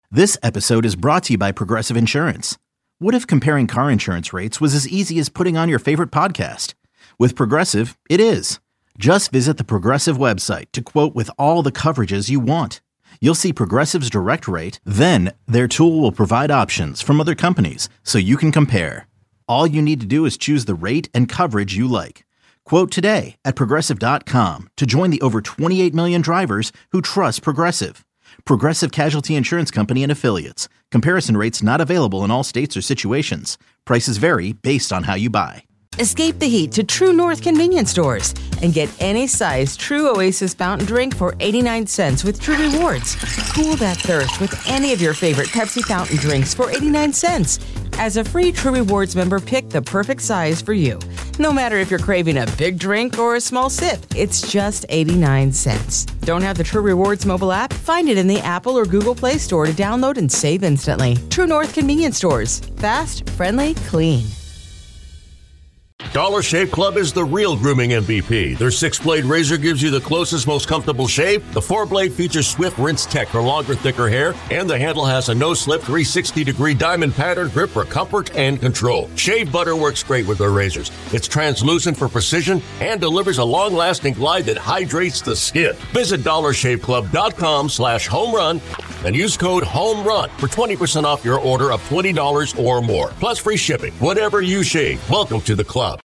This episode is brought to you by Progressive Insurance. What if comparing car insurance rates was as easy as putting on your favorite podcast? With Progressive, it is. Just visit the Progressive website to quote with all the coverages you want. You'll see Progressive's direct rate, then their tool will provide options from other companies so you can compare. All you need to do is choose the rate and coverage you like. Quote today at Progressive.com to join the over 28 million drivers who trust Progressive. Progressive Casualty Insurance Company and Affiliates. Comparison rates not available in all states or situations. Prices vary based on how you buy. Escape the heat to True North convenience stores and get any size True Oasis fountain drink for 89 cents with True Rewards. Cool that thirst with any of your favorite Pepsi fountain drinks for 89 cents. As a free True Rewards member, pick the perfect size for you. No matter if you're craving a big drink or a small sip, it's just 89 cents. Don't have the True Rewards mobile app? Find it in the Apple or Google Play Store to download and save instantly. True North convenience stores. Fast, friendly, clean. Dollar Shave Club is the real grooming MVP. Their 6-blade razor gives you the closest, most comfortable shave. The 4-blade features swift rinse tech for longer, thicker hair. And the handle has a no-slip 360-degree diamond pattern grip for comfort and control. Shave butter works great with their razors. It's translucent for precision and delivers a long-lasting glide that hydrates the skin. Visit DollarShaveClub.com/homerun and use code HOMERUN for 20% off your order of $20 or more. Plus free shipping. Whatever you shave, welcome to the club.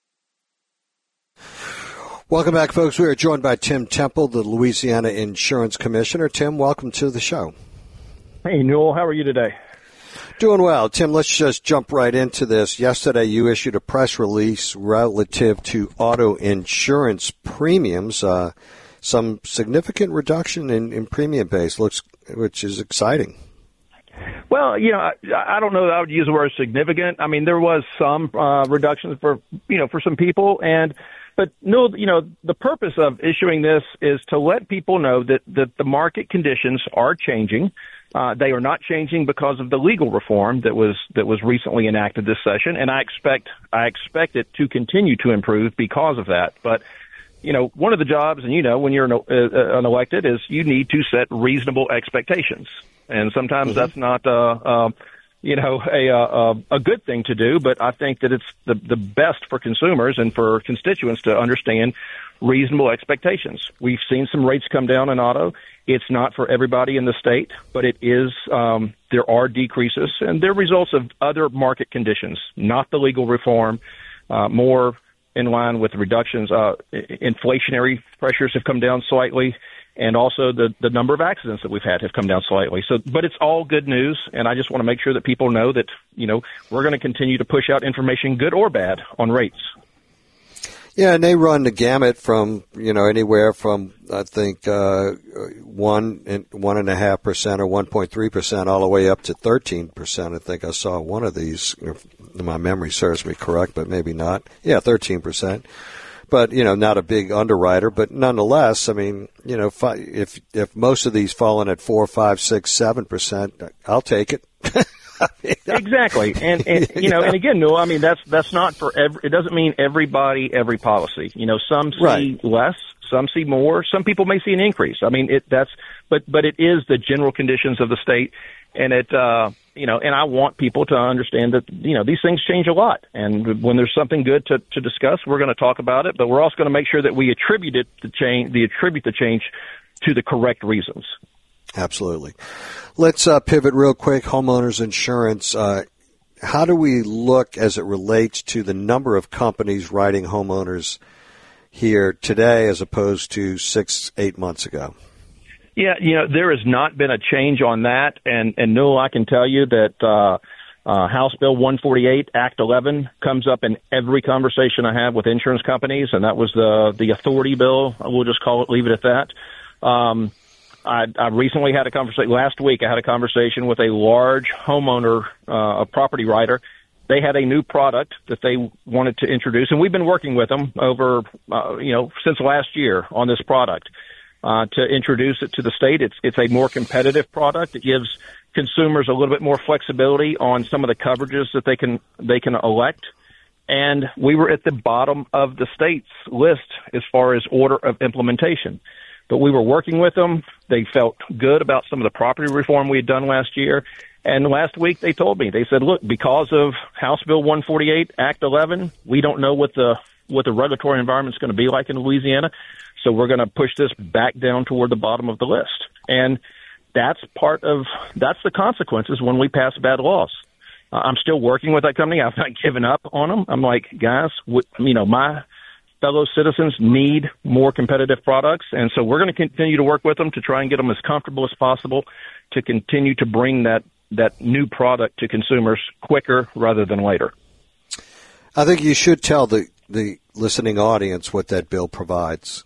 Welcome back, folks. We are joined by Tim Temple, the Louisiana Insurance Commissioner. Tim, welcome to the show. Hey, Newell. How are you today? Doing well. Tim, let's just jump right into this. Yesterday, you issued a press release relative to auto insurance premiums. Some significant reduction in premium base, which is exciting. Well, I don't know that I would use the word significant. I mean, there was some reductions for some people, but no, the purpose of issuing this is to let people know that the market conditions are changing. They are not changing because of the legal reform that was recently enacted this session, and I expect it to continue to improve because of that. But one of the jobs, and when you're an elected, is you need to set reasonable expectations, and sometimes that's not a good thing to do, but I think that it's the best for consumers and for constituents to understand reasonable expectations. We've seen some rates come down in auto. It's not for everybody in the state, but it is. There are decreases, and they're results of other market conditions, not the legal reform, more in line with reductions. Inflationary pressures have come down slightly, and also the number of accidents that we've had have come down slightly. So, but it's all good news, and I just want to make sure that people know that, we're going to continue to push out information, good or bad, on rates. Yeah, and they run the gamut from, anywhere from, I think, 1.5% or 1.3% all the way up to 13%. I think I saw one of these, if my memory serves me correct, but maybe not. Yeah, 13%. But, not a big underwriter, but nonetheless, I mean, if most of these fall in at 4, 5, 6, 7%, I'll take it. Exactly. And and again, no, I mean, that's not for it doesn't mean everybody, every policy. Some see less, some see more, some people may see an increase. I mean, but it is the general conditions of the state, and and I want people to understand that, these things change a lot. And when there's something good to discuss, we're going to talk about it, but we're also going to make sure that we attribute the change to the correct reasons. Absolutely. Let's pivot real quick. Homeowners insurance. How do we look as it relates to the number of companies writing homeowners here today as opposed to 6-8 months ago? Yeah, there has not been a change on that. And Newell, I can tell you that House Bill 148, Act 11, comes up in every conversation I have with insurance companies, and that was the authority bill. We'll just leave it at that. I recently had a conversation, last week I had a conversation with a large homeowner, a property writer. They had a new product that they wanted to introduce, and we've been working with them over, since last year on this product. To introduce it to the state. It's a more competitive product. It gives consumers a little bit more flexibility on some of the coverages that they can elect. And we were at the bottom of the state's list as far as order of implementation. But we were working with them. They felt good about some of the property reform we had done last year. And last week they told me, they said, look, because of House Bill 148, Act 11, we don't know what the regulatory environment is going to be like in Louisiana. So we're going to push this back down toward the bottom of the list. And that's the consequences when we pass bad laws. I'm still working with that company. I've not given up on them. I'm like, guys, my fellow citizens need more competitive products. And so we're going to continue to work with them to try and get them as comfortable as possible to continue to bring that new product to consumers quicker rather than later. I think you should tell the listening audience what that bill provides.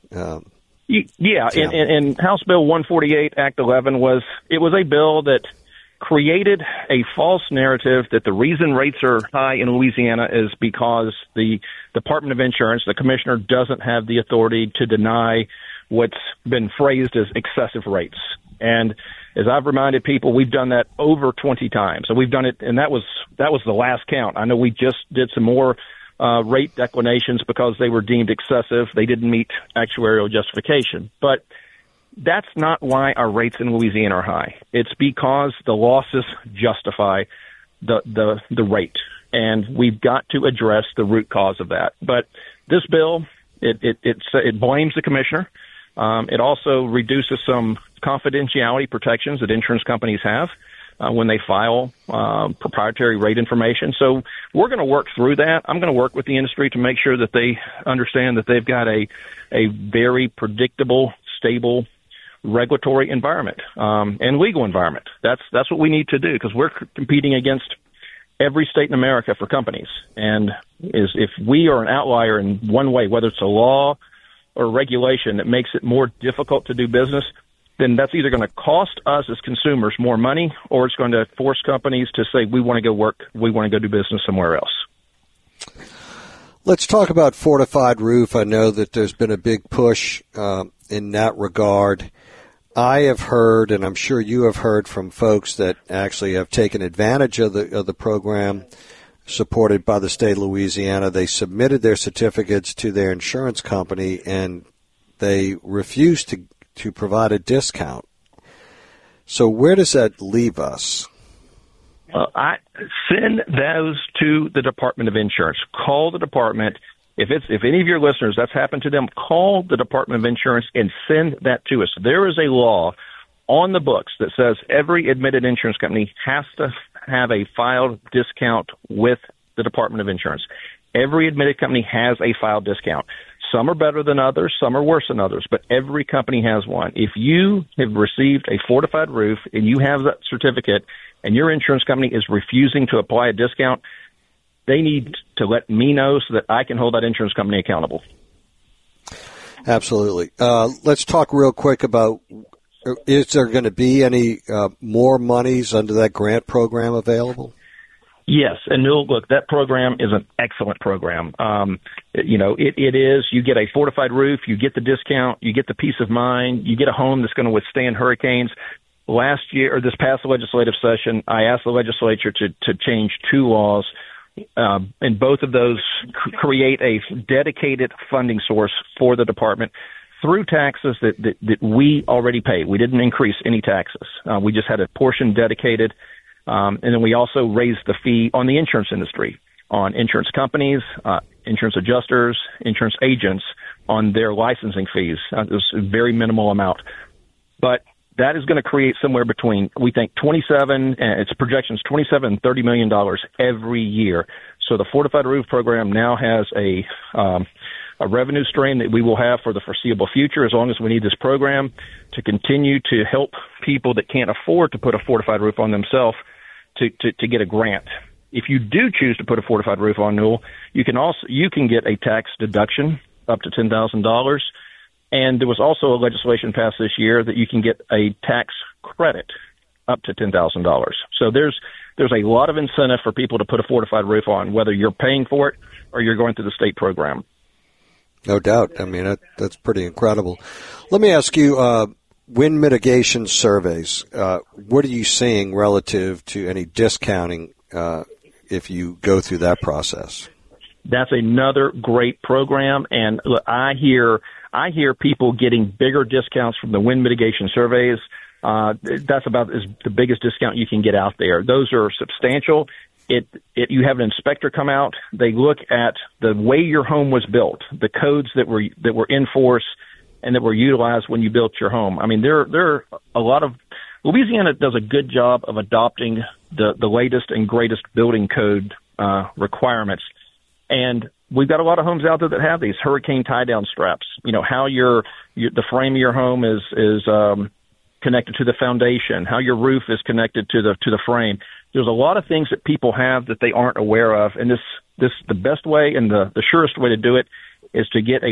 And House Bill 148, Act 11, was a bill that created a false narrative that the reason rates are high in Louisiana is because the Department of Insurance, the commissioner, doesn't have the authority to deny what's been phrased as excessive rates. And as I've reminded people, we've done that over 20 times. So we've done it, and that was the last count. I know we just did some more rate declinations because they were deemed excessive. They didn't meet actuarial justification. But that's not why our rates in Louisiana are high. It's because the losses justify the rate, and we've got to address the root cause of that. But this bill, it blames the commissioner. It also reduces some confidentiality protections that insurance companies have when they file proprietary rate information. So we're going to work through that. I'm going to work with the industry to make sure that they understand that they've got a very predictable, stable regulatory environment and legal environment. That's what we need to do, because we're competing against every state in America for companies. And if we are an outlier in one way, whether it's a law or regulation that makes it more difficult to do business, then that's either going to cost us as consumers more money, or it's going to force companies to say, we want to go work, we want to go do business somewhere else. Let's talk about fortified roof. I know that there's been a big push in that regard. I have heard, and I'm sure you have heard from folks that actually have taken advantage of the program supported by the state of Louisiana. They submitted their certificates to their insurance company, and they refused to provide a discount. So where does that leave us? I send those to the Department of Insurance. Call the department. If any of your listeners, that's happened to them, call the Department of Insurance and send that to us. There is a law on the books that says every admitted insurance company has to have a filed discount with the Department of Insurance. Every admitted company has a filed discount. Some are better than others, some are worse than others, but every company has one. If you have received a fortified roof and you have that certificate and your insurance company is refusing to apply a discount, they need to let me know so that I can hold that insurance company accountable. Absolutely. Let's talk real quick about, is there going to be any more monies under that grant program available? Yes, and look, that program is an excellent program. It is. You get a fortified roof, you get the discount, you get the peace of mind, you get a home that's going to withstand hurricanes. Last year, or this past legislative session, I asked the legislature to change two laws, and both of those create a dedicated funding source for the department through taxes that we already pay. We didn't increase any taxes. We just had a portion dedicated. And then we also raised the fee on the insurance industry, on insurance companies, insurance adjusters, insurance agents, on their licensing fees. It was a very minimal amount. But that is going to create somewhere between, we think, its projections, $27 and $30 million every year. So the Fortified Roof program now has a revenue stream that we will have for the foreseeable future, as long as we need this program to continue to help people that can't afford to put a fortified roof on themselves to get a grant. If you do choose to put a fortified roof on, Newell, you can get a tax deduction up to $10,000. And there was also a legislation passed this year that you can get a tax credit up to $10,000. So there's a lot of incentive for people to put a fortified roof on, whether you're paying for it or you're going through the state program. No doubt. I mean, that's pretty incredible. Let me ask you, wind mitigation surveys, what are you seeing relative to any discounting if you go through that process? That's another great program. And look, I hear I hear people getting bigger discounts from the wind mitigation surveys. That's about the biggest discount you can get out there. Those are substantial. You have an inspector come out. They look at the way your home was built, the codes that were in force and that were utilized when you built your home. I mean, there are a lot of Louisiana does a good job of adopting the latest and greatest building code requirements, and we've got a lot of homes out there that have these hurricane tie-down straps. You know, how the frame of your home is connected to the foundation, how your roof is connected to the frame. There's a lot of things that people have that they aren't aware of, and this the best way and the surest way to do it is to get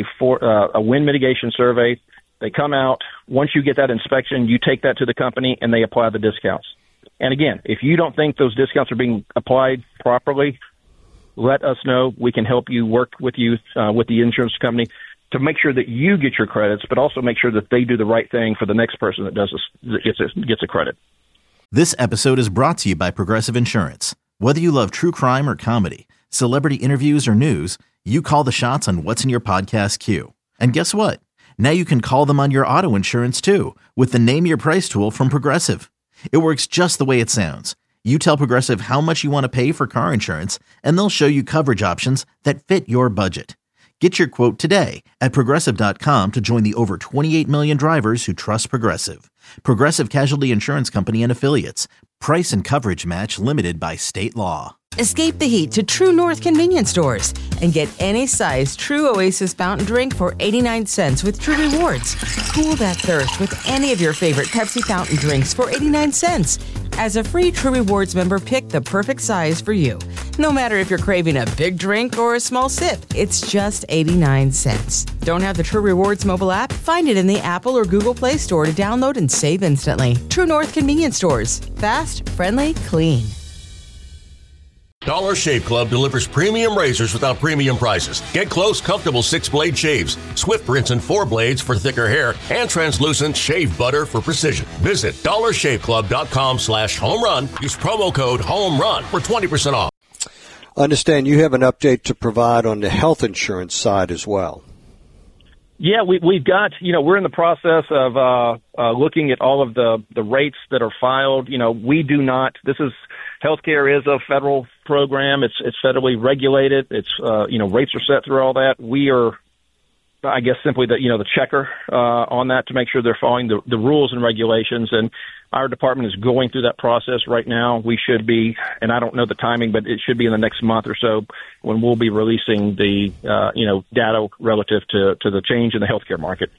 a wind mitigation survey. They come out. Once you get that inspection, you take that to the company, and they apply the discounts. And again, if you don't think those discounts are being applied properly, let us know. We can help you, work with you, with the insurance company to make sure that you get your credits, but also make sure that they do the right thing for the next person that gets a credit. This episode is brought to you by Progressive Insurance. Whether you love true crime or comedy, celebrity interviews or news, you call the shots on what's in your podcast queue. And guess what? Now you can call them on your auto insurance too with the Name Your Price tool from Progressive. It works just the way it sounds. You tell Progressive how much you want to pay for car insurance, and they'll show you coverage options that fit your budget. Get your quote today at Progressive.com to join the over 28 million drivers who trust Progressive. Progressive Casualty Insurance Company and Affiliates. Price and coverage match limited by state law. Escape the heat to True North convenience stores and get any size True Oasis fountain drink for 89 cents with True Rewards. Cool that thirst with any of your favorite Pepsi fountain drinks for 89 cents. As a free True Rewards member, pick the perfect size for you. No matter if you're craving a big drink or a small sip, it's just 89 cents. Don't have the True Rewards mobile app? Find it in the Apple or Google Play Store to download and save instantly. True North convenience stores. Fast, friendly, clean. Dollar Shave Club delivers premium razors without premium prices. Get close, comfortable 6-blade shaves, swift rinse and 4 blades for thicker hair, and translucent shave butter for precision. Visit dollarshaveclub.com/home run. Use promo code HOMERUN for 20% off. Understand you have an update to provide on the health insurance side as well. Yeah, we've got, we're in the process of looking at all of the rates that are filed. We do not, healthcare is a federal program. It's federally regulated. It's, rates are set through all that. We are, I guess, simply the checker on that to make sure they're following the rules and regulations. And our department is going through that process right now. We should be, and I don't know the timing, but it should be in the next month or so when we'll be releasing the, data relative to the change in the healthcare market.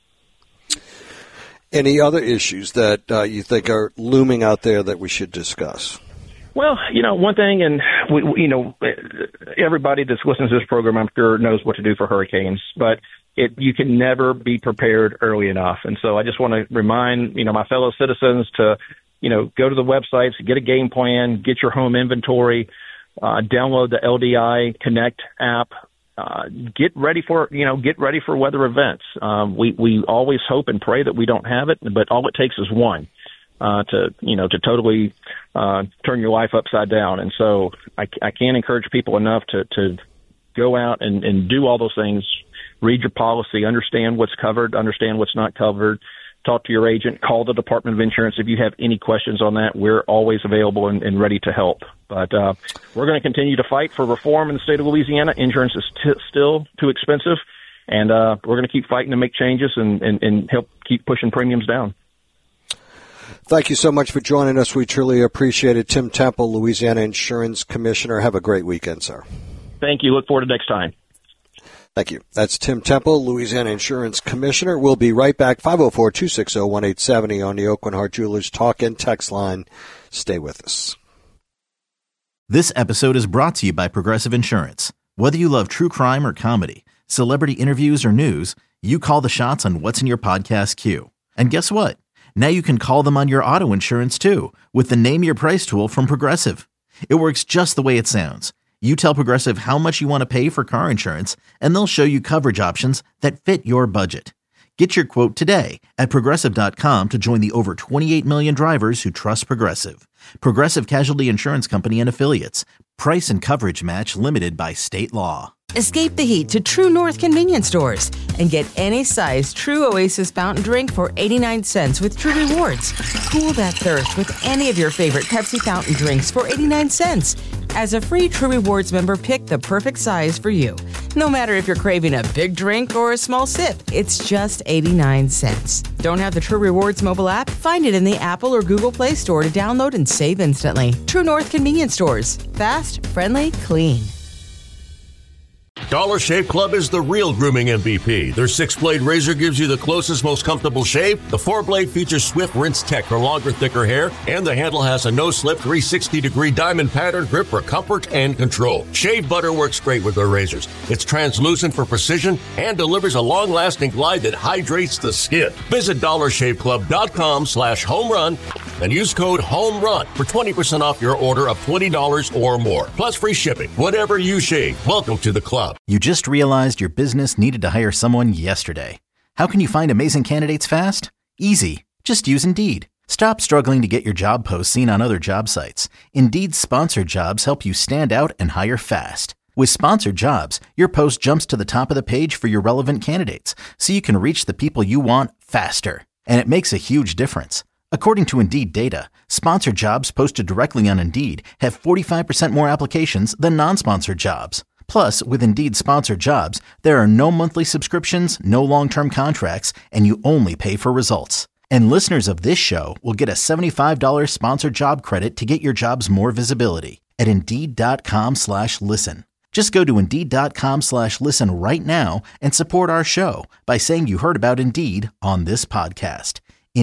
Any other issues that you think are looming out there that we should discuss? Well, one thing, and everybody that's listening to this program, I'm sure, knows what to do for hurricanes, but you can never be prepared early enough. And so I just want to remind, my fellow citizens to, go to the websites, get a game plan, get your home inventory, download the LDI Connect app, get ready for weather events. We always hope and pray that we don't have it, but all it takes is one. To totally turn your life upside down. And so I can't encourage people enough to go out and do all those things. Read your policy, understand what's covered, understand what's not covered, talk to your agent, call the Department of Insurance. If you have any questions on that, we're always available and ready to help. But we're going to continue to fight for reform in the state of Louisiana. Insurance is still too expensive, and we're going to keep fighting to make changes and help keep pushing premiums down. Thank you so much for joining us. We truly appreciate it. Tim Temple, Louisiana Insurance Commissioner. Have a great weekend, sir. Thank you. Look forward to next time. Thank you. That's Tim Temple, Louisiana Insurance Commissioner. We'll be right back. 504-260-1870 on the Aucoin Hart Jewelers Talk and Text line. Stay with us. This episode is brought to you by Progressive Insurance. Whether you love true crime or comedy, celebrity interviews or news, you call the shots on what's in your podcast queue. And guess what? Now you can call them on your auto insurance too with the Name Your Price tool from Progressive. It works just the way it sounds. You tell Progressive how much you want to pay for car insurance, and they'll show you coverage options that fit your budget. Get your quote today at Progressive.com to join the over 28 million drivers who trust Progressive. Progressive Casualty Insurance Company and Affiliates. Price and coverage match limited by state law. Escape the heat to True North convenience stores and get any size True Oasis fountain drink for 89 cents with True Rewards. Cool that thirst with any of your favorite Pepsi fountain drinks for 89 cents. As a free True Rewards member, pick the perfect size for you. No matter if you're craving a big drink or a small sip, it's just 89 cents. Don't have the True Rewards mobile app? Find it in the Apple or Google Play Store to download and save instantly. True North convenience stores. Fast, friendly, clean. Dollar Shave Club is the real grooming MVP. Their 6-blade razor gives you the closest, most comfortable shave. The 4-blade features swift rinse tech for longer, thicker hair, and the handle has a no-slip 360-degree diamond pattern grip for comfort and control. Shave butter works great with their razors. It's translucent for precision and delivers a long-lasting glide that hydrates the skin. Visit dollarshaveclub.com/homerun and use code HOMERUN for 20% off your order of $20 or more. Plus free shipping. Whatever you shave, welcome to the club. You just realized your business needed to hire someone yesterday. How can you find amazing candidates fast? Easy. Just use Indeed. Stop struggling to get your job posts seen on other job sites. Indeed's sponsored jobs help you stand out and hire fast. With sponsored jobs, your post jumps to the top of the page for your relevant candidates, so you can reach the people you want faster. And it makes a huge difference. According to Indeed data, sponsored jobs posted directly on Indeed have 45% more applications than non-sponsored jobs. Plus, with Indeed sponsored jobs, there are no monthly subscriptions, no long-term contracts, and you only pay for results. And listeners of this show will get a $75 sponsored job credit to get your jobs more visibility at Indeed.com/listen. Just go to Indeed.com/listen right now and support our show by saying you heard about Indeed on this podcast.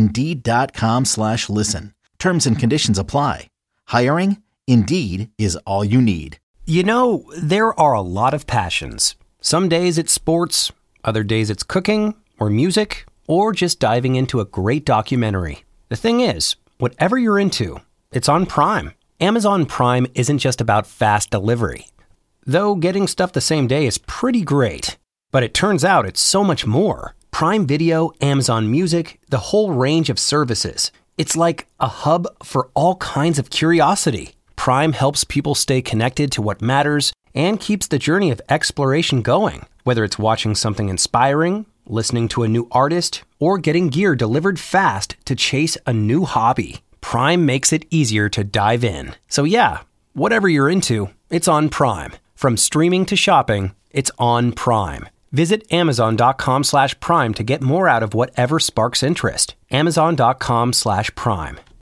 Indeed.com/listen. Terms and conditions apply. Hiring? Indeed is all you need. You know, there are a lot of passions. Some days it's sports, other days it's cooking or music, or just diving into a great documentary. The thing is, whatever you're into, it's on Prime. Amazon Prime isn't just about fast delivery. Though getting stuff the same day is pretty great. But it turns out it's so much more. Prime Video, Amazon Music, the whole range of services. It's like a hub for all kinds of curiosity. Prime helps people stay connected to what matters and keeps the journey of exploration going. Whether it's watching something inspiring, listening to a new artist, or getting gear delivered fast to chase a new hobby, Prime makes it easier to dive in. So yeah, whatever you're into, it's on Prime. From streaming to shopping, it's on Prime. Visit Amazon.com/Prime to get more out of whatever sparks interest. Amazon.com/Prime.